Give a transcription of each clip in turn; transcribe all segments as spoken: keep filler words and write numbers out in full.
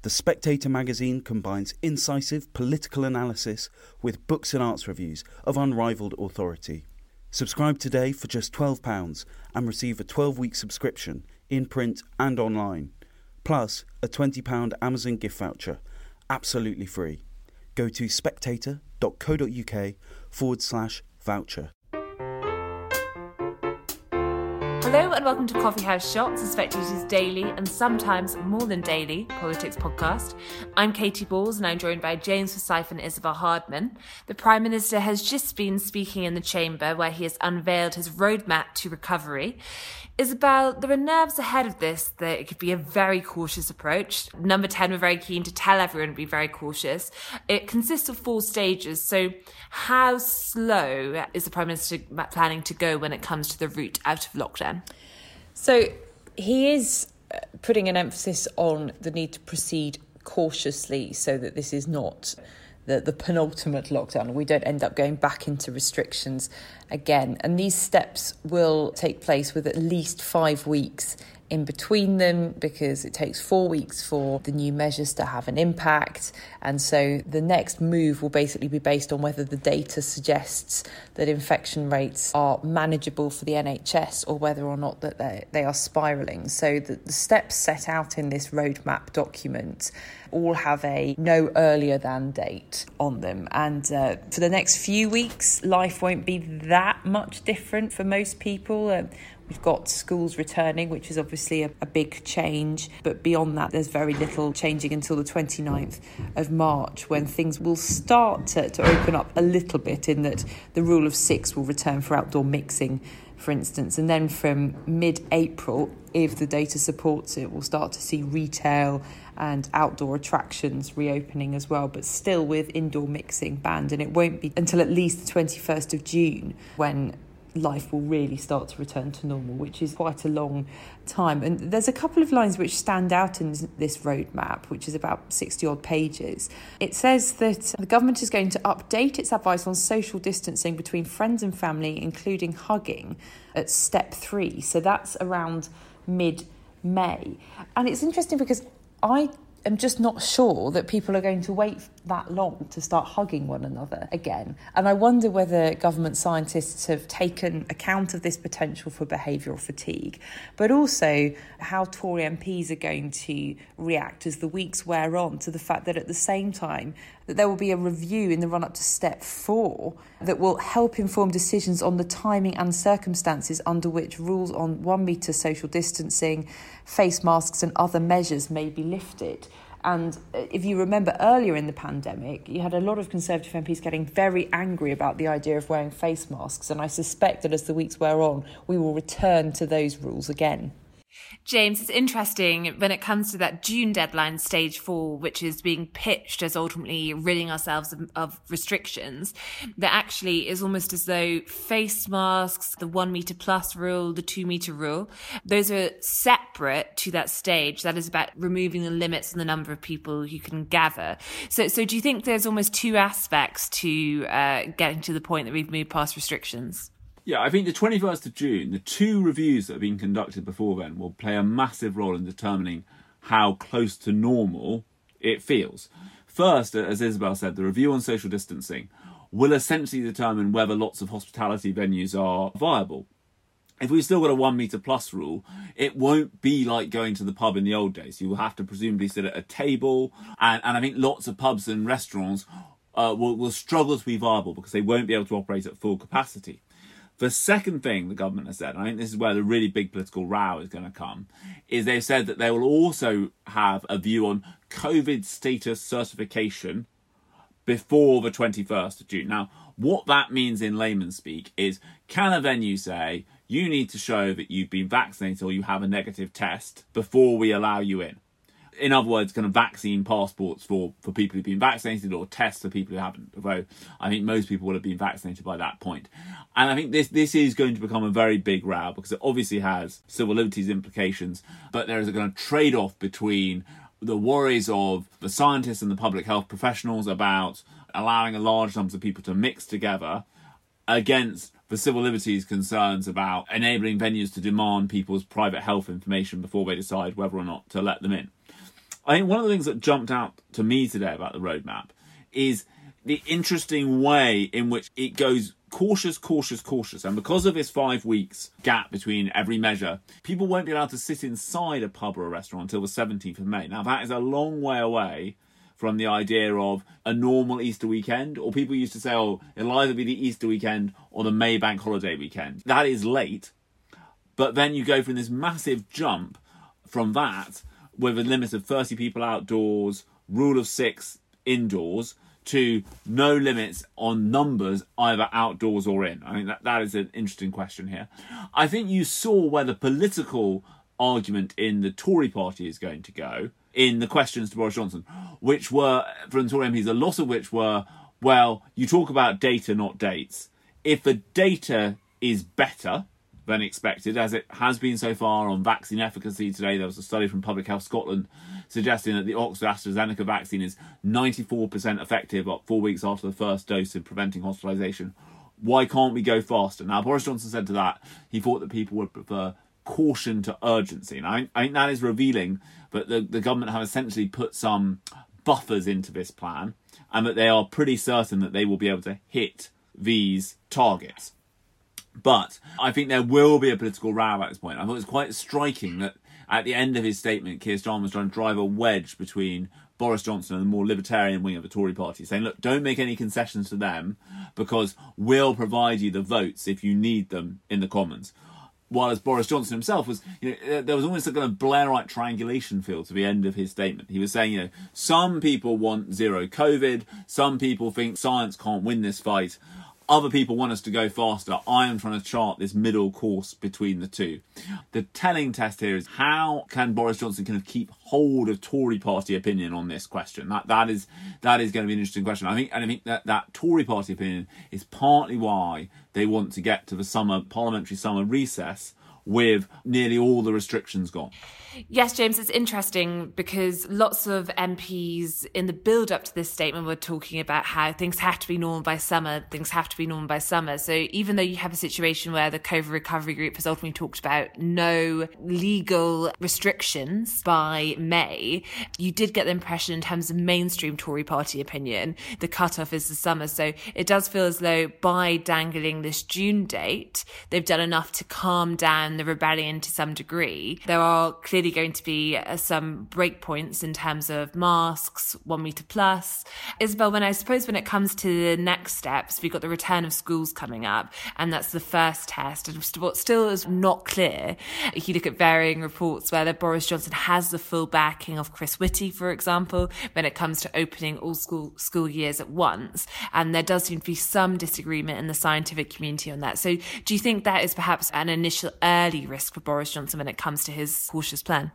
The Spectator magazine combines incisive political analysis with books and arts reviews of unrivalled authority. Subscribe today for just twelve pounds and receive a twelve-week subscription in print and online, plus a twenty pounds Amazon gift voucher, absolutely free. Go to spectator.co.uk forward slash voucher. Hello and welcome to Coffee House Shots, the Spectator's daily and sometimes more than daily politics podcast. I'm Katie Balls and I'm joined by James Forsyth and Isabel Hardman. The Prime Minister has just been speaking in the Chamber where he has unveiled his roadmap to recovery. Isabel, there are nerves ahead of this that it could be a very cautious approach. Number ten were very keen to tell everyone to be very cautious. It consists of four stages, so how slow is the Prime Minister planning to go when it comes to the route out of lockdown? So he is putting an emphasis on the need to proceed cautiously so that this is not the, the penultimate lockdown. We don't end up going back into restrictions again. And these steps will take place with at least five weeks in between them, because it takes four weeks for the new measures to have an impact. And so the next move will basically be based on whether the data suggests that infection rates are manageable for the N H S or whether or not that they, they are spiralling. So the, the steps set out in this roadmap document all have a no earlier than date on them. And uh, for the next few weeks, life won't be that much different for most people. Uh, We've got schools returning, which is obviously a, a big change. But beyond that, there's very little changing until the twenty-ninth of March, when things will start to, to open up a little bit, in that the rule of six will return for outdoor mixing, for instance. And then from mid-April, if the data supports it, we'll start to see retail and outdoor attractions reopening as well, but still with indoor mixing banned. And it won't be until at least the twenty-first of June when life will really start to return to normal, which is quite a long time. And there's a couple of lines which stand out in this roadmap, which is about sixty odd pages. It says that the government is going to update its advice on social distancing between friends and family, including hugging, at step three. So that's around mid-May. And it's interesting because I I'm just not sure that people are going to wait that long to start hugging one another again. And I wonder whether government scientists have taken account of this potential for behavioural fatigue, but also how Tory M Ps are going to react as the weeks wear on to the fact that at the same time that there will be a review in the run-up to step four that will help inform decisions on the timing and circumstances under which rules on one metre social distancing, face masks and other measures may be lifted. And if you remember earlier in the pandemic, you had a lot of Conservative M Ps getting very angry about the idea of wearing face masks. And I suspect that as the weeks wear on, we will return to those rules again. James, it's interesting when it comes to that June deadline, stage four, which is being pitched as ultimately ridding ourselves of, of restrictions, that actually is almost as though face masks, the one metre plus rule, the two metre rule, those are separate to that stage. That is about removing the limits on the number of people you can gather. So, so do you think there's almost two aspects to uh, getting to the point that we've moved past restrictions? Yeah, I think the twenty-first of June, the two reviews that have been conducted before then will play a massive role in determining how close to normal it feels. First, as Isabel said, the review on social distancing will essentially determine whether lots of hospitality venues are viable. If we've still got a one metre plus rule, it won't be like going to the pub in the old days. You will have to presumably sit at a table, and, and I think lots of pubs and restaurants uh, will, will struggle to be viable because they won't be able to operate at full capacity. The second thing the government has said, and I think this is where the really big political row is going to come, is they've said that they will also have a view on COVID status certification before the twenty-first of June. Now, what that means in layman's speak is, can a venue say, you need to show that you've been vaccinated or you have a negative test before we allow you in? In other words, kind of vaccine passports for, for people who've been vaccinated, or tests for people who haven't. Although I think most people will have been vaccinated by that point. And I think this this is going to become a very big row because it obviously has civil liberties implications, but there is a kind of trade-off between the worries of the scientists and the public health professionals about allowing a large number of people to mix together against the civil liberties concerns about enabling venues to demand people's private health information before they decide whether or not to let them in. I think one of the things that jumped out to me today about the roadmap is the interesting way in which it goes cautious, cautious, cautious. And because of this five weeks gap between every measure, people won't be allowed to sit inside a pub or a restaurant until the seventeenth of May. Now, that is a long way away from the idea of a normal Easter weekend, or people used to say, oh, it'll either be the Easter weekend or the May bank holiday weekend. That is late. But then you go from this massive jump from that, with a limit of thirty people outdoors, rule of six indoors, to no limits on numbers either outdoors or in. I think that, that is an interesting question here. I think you saw where the political argument in the Tory party is going to go in the questions to Boris Johnson, which were, from the Tory M Ps, a lot of which were, well, you talk about data, not dates. If the data is better than expected, as it has been so far on vaccine efficacy today, there was a study from Public Health Scotland suggesting that the Oxford AstraZeneca vaccine is ninety-four percent effective up four weeks after the first dose in preventing hospitalisation. Why can't we go faster? Now, Boris Johnson said to that, he thought that people would prefer caution to urgency. And I, I think that is revealing that the, the government have essentially put some buffers into this plan and that they are pretty certain that they will be able to hit these targets. But I think there will be a political row at this point. I thought it was quite striking that at the end of his statement, Keir Starmer was trying to drive a wedge between Boris Johnson and the more libertarian wing of the Tory party, saying, look, don't make any concessions to them because we'll provide you the votes if you need them in the Commons. While as Boris Johnson himself was, you know, there was almost a kind of Blairite triangulation feel to the end of his statement. He was saying, you know, some people want zero COVID, some people think science can't win this fight, other people want us to go faster. I am trying to chart this middle course between the two. The telling test here is how can Boris Johnson kind of keep hold of Tory party opinion on this question? That that is that is going to be an interesting question. I think, and I think that that Tory party opinion is partly why they want to get to the summer parliamentary summer recess with nearly all the restrictions gone. Yes, James, it's interesting because lots of M Ps in the build-up to this statement were talking about how things have to be normal by summer, things have to be normal by summer. So even though you have a situation where the COVID recovery group has ultimately talked about no legal restrictions by May, you did get the impression in terms of mainstream Tory party opinion, the cut-off is the summer. So it does feel as though by dangling this June date, they've done enough to calm down the rebellion to some degree. There are clearly going to be uh, some breakpoints in terms of masks, one metre plus. Isabel, when I suppose when it comes to the next steps, we've got the return of schools coming up, and that's the first test. And what still is not clear, if you look at varying reports, whether Boris Johnson has the full backing of Chris Whitty, for example, when it comes to opening all school school years at once. And there does seem to be some disagreement in the scientific community on that. So do you think that is perhaps an initial early risk for Boris Johnson when it comes to his cautious plan?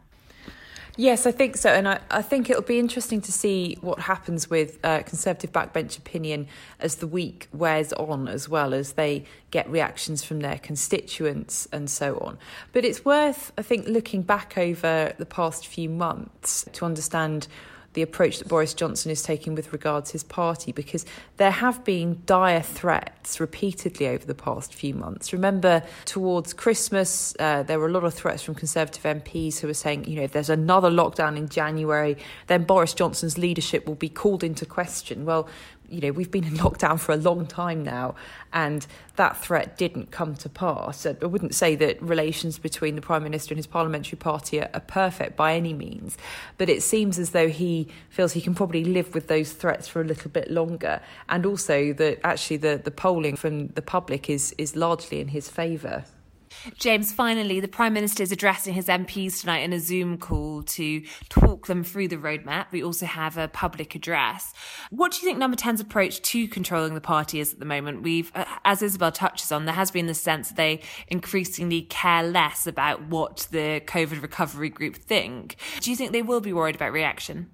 Yes, I think so. And I, I think it'll be interesting to see what happens with uh, Conservative backbench opinion as the week wears on, as well as they get reactions from their constituents and so on. But it's worth, I think, looking back over the past few months to understand the approach that Boris Johnson is taking with regards to his party, because there have been dire threats repeatedly over the past few months. Remember, towards Christmas, uh, there were a lot of threats from Conservative M Ps who were saying, you know, if there's another lockdown in January, then Boris Johnson's leadership will be called into question. Well, you know, we've been in lockdown for a long time now, and that threat didn't come to pass. I wouldn't say that relations between the Prime Minister and his parliamentary party are, are perfect by any means, but it seems as though he feels he can probably live with those threats for a little bit longer, and also that actually the, the polling from the public is, is largely in his favour. James, finally, the Prime Minister is addressing his M Ps tonight in a Zoom call to talk them through the roadmap. We also have a public address. What do you think Number ten's approach to controlling the party is at the moment? We've, uh, as Isabel touches on, there has been the sense that they increasingly care less about what the COVID recovery group think. Do you think they will be worried about reaction?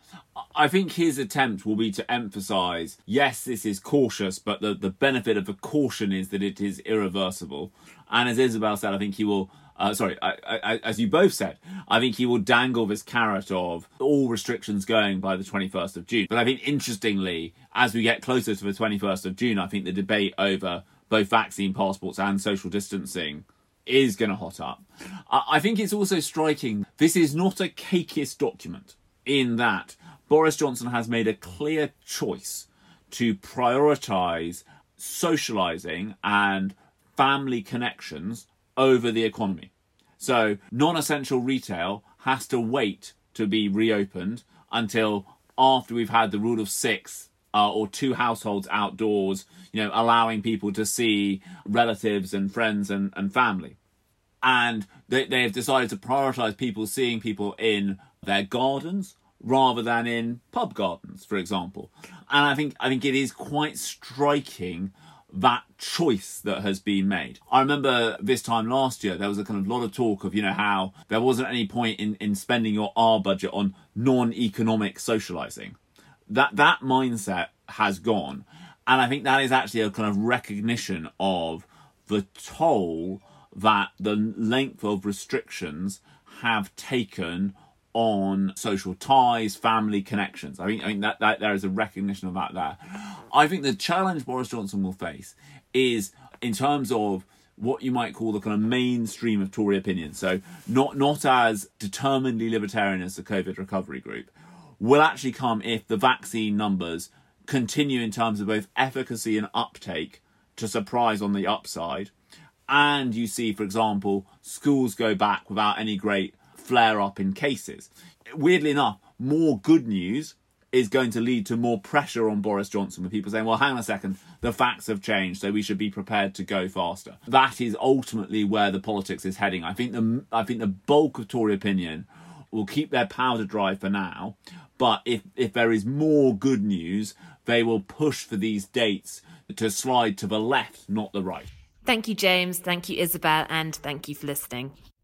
I think his attempt will be to emphasise, yes, this is cautious, but the, the benefit of the caution is that it is irreversible. And as Isabel said, I think he will, uh, sorry, I, I, as you both said, I think he will dangle this carrot of all restrictions going by the twenty-first of June. But I think, interestingly, as we get closer to the twenty-first of June, I think the debate over both vaccine passports and social distancing is going to hot up. I, I think it's also striking, this is not a cakeist document. in that Boris Johnson has made a clear choice to prioritise socialising and family connections over the economy. So non-essential retail has to wait to be reopened until after we've had the rule of six uh, or two households outdoors, you know, allowing people to see relatives and friends and, and family. And they, they have decided to prioritise people seeing people in their gardens rather than in pub gardens, for example. And I think I think it is quite striking, that choice that has been made. I remember this time last year, there was a kind of lot of talk of, you know, how there wasn't any point in, in spending your R budget on non-economic socialising. That that mindset has gone. And I think that is actually a kind of recognition of the toll that the length of restrictions have taken on social ties, family connections. I think I think that, that there is a recognition of that there. I think the challenge Boris Johnson will face is in terms of what you might call the kind of mainstream of Tory opinion. So not not as determinedly libertarian as the COVID recovery group, will actually come if the vaccine numbers continue in terms of both efficacy and uptake to surprise on the upside. And you see, for example, schools go back without any great flare-up in cases. Weirdly enough, more good news is going to lead to more pressure on Boris Johnson, with people saying, well, hang on a second, the facts have changed, so we should be prepared to go faster. That is ultimately where the politics is heading. I think the I think the bulk of Tory opinion will keep their powder dry for now, but if, if there is more good news, they will push for these dates to slide to the left, not the right. Thank you, James. Thank you, Isabel. And thank you for listening.